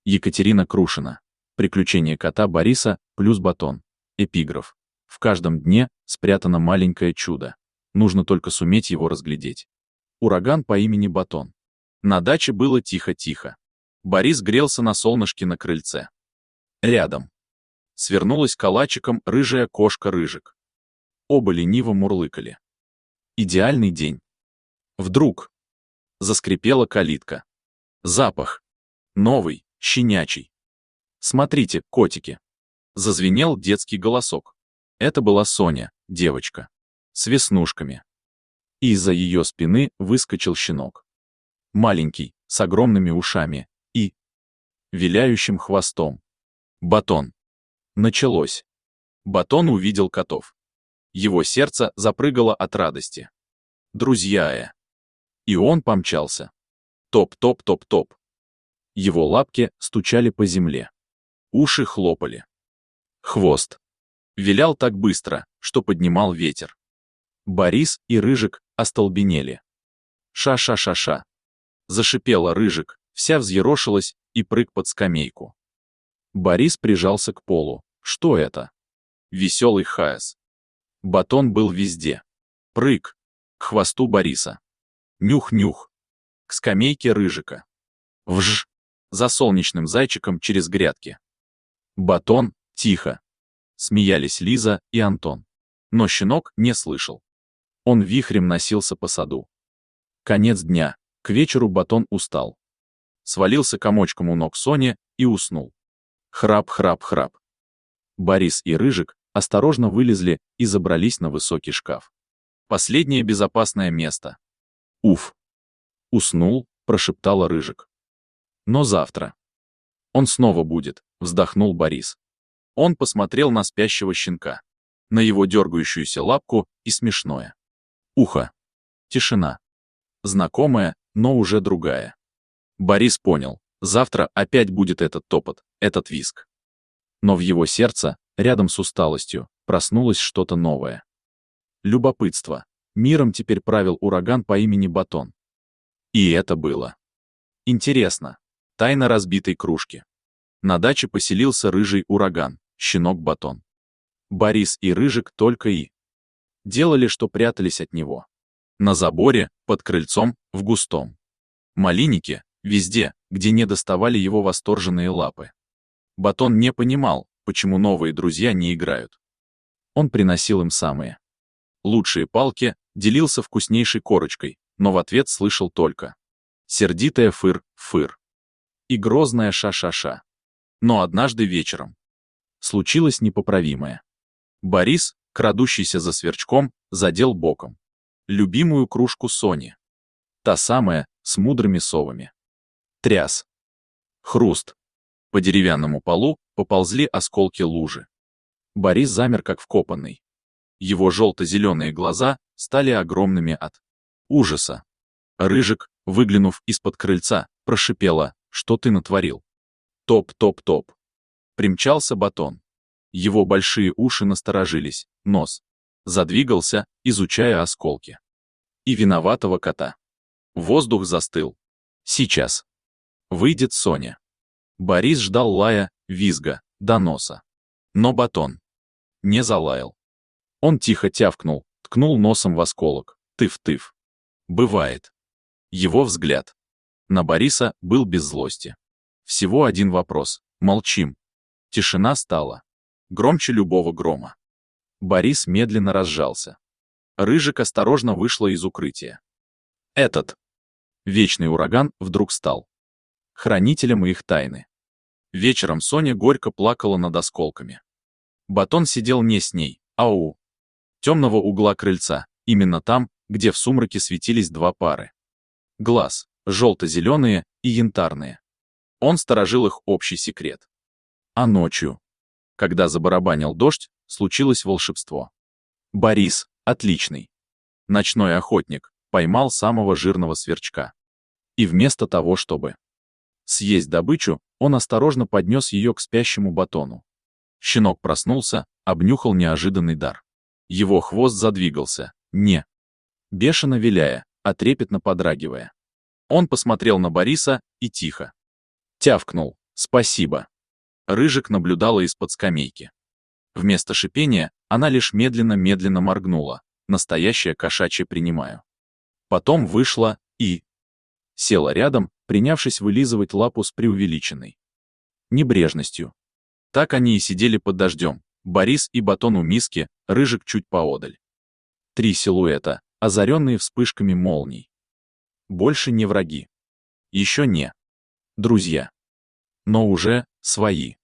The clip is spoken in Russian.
Екатерина Крушина. Приключения кота Бориса плюс батон. Эпиграф. В каждом дне спрятано маленькое чудо. Нужно только суметь его разглядеть. Ураган по имени Батон. На даче было тихо-тихо. Борис грелся на солнышке на крыльце. Рядом свернулась калачиком рыжая кошка Рыжик. Оба лениво мурлыкали. Идеальный день. Вдруг заскрипела калитка. Запах. Новый, щенячий. «Смотрите, котики!» Зазвенел детский голосок. Это была Соня, девочка. С веснушками. И из-за ее спины выскочил щенок. Маленький, с огромными ушами и виляющим хвостом. Батон. Началось. Батон увидел котов. Его сердце запрыгало от радости. Друзья! И он помчался. Топ-топ-топ-топ. Его лапки стучали по земле. Уши хлопали. Хвост вилял так быстро, что поднимал ветер. Борис и Рыжик остолбенели. Ша-ша-ша-ша. Зашипела Рыжик, вся взъерошилась и прыг под скамейку. Борис прижался к полу. Что это? Веселый хаос. Батон был везде. Прыг. К хвосту Бориса. Нюх-нюх. К скамейке Рыжика. Вж. За солнечным зайчиком через грядки. Батон, тихо. Смеялись Лиза и Антон. Но щенок не слышал. Он вихрем носился по саду. Конец дня. К вечеру Батон устал. Свалился комочком у ног Сони и уснул. Храп-храп-храп. Борис и Рыжик осторожно вылезли и забрались на высокий шкаф. Последнее безопасное место. Уф. Уснул, прошептала Рыжик. Но завтра. Он снова будет, вздохнул Борис. Он посмотрел на спящего щенка. На его дергающуюся лапку и смешное ухо. Тишина. Знакомая, но уже другая. Борис понял, завтра опять будет этот топот, этот визг. Но в его сердце, рядом с усталостью, проснулось что-то новое. Любопытство. Миром теперь правил ураган по имени Батон. И это было интересно. Тайна разбитой кружки. На даче поселился рыжий ураган, щенок Батон. Борис и Рыжик только и делали, что прятались от него. На заборе, под крыльцом, в густом малинике, везде, где не доставали его восторженные лапы. Батон не понимал, почему новые друзья не играют. Он приносил им самые лучшие палки, делился вкуснейшей корочкой, но в ответ слышал только сердитое фыр-фыр и грозное ша-ша-ша. Но однажды вечером случилось непоправимое. Борис, крадущийся за сверчком, задел боком любимую кружку Сони. Та самая, с мудрыми совами. Тряс. Хруст. По деревянному полу поползли осколки лужи. Борис замер как вкопанный. Его желто-зеленые глаза стали огромными от ужаса. Рыжик, выглянув из-под крыльца, прошипела: «Что ты натворил?» Топ-топ-топ. Примчался Батон. Его большие уши насторожились, нос задвигался, изучая осколки. И виноватого кота. Воздух застыл. Сейчас выйдет Соня. Борис ждал лая, визга, доноса. Но Батон не залаял. Он тихо тявкнул, ткнул носом в осколок. Тыф-тыф. Бывает. Его взгляд на Бориса был без злости. Всего один вопрос. Молчим. Тишина стала громче любого грома. Борис медленно разжался. Рыжик осторожно вышла из укрытия. Этот вечный ураган вдруг стал хранителем их тайны. Вечером Соня горько плакала над осколками. Батон сидел не с ней, а у темного угла крыльца, именно там, где в сумраке светились два пары глаз, желто-зеленые и янтарные. Он сторожил их общий секрет. А ночью, когда забарабанил дождь, случилось волшебство. Борис, отличный ночной охотник, поймал самого жирного сверчка. И вместо того, чтобы съесть добычу, он осторожно поднес ее к спящему Батону. Щенок проснулся, обнюхал неожиданный дар. Его хвост задвигался, не бешено виляя, а трепетно подрагивая. Он посмотрел на Бориса и тихо тявкнул. Спасибо. Рыжик наблюдала из-под скамейки. Вместо шипения она лишь медленно-медленно моргнула. Настоящее кошачье принимаю. Потом вышла и села рядом, принявшись вылизывать лапу с преувеличенной небрежностью. Так они и сидели под дождем. Борис и Батон у миски, Рыжик чуть поодаль. 3 силуэта, озаренные вспышками молний. Больше не враги. Еще не друзья. Но уже свои.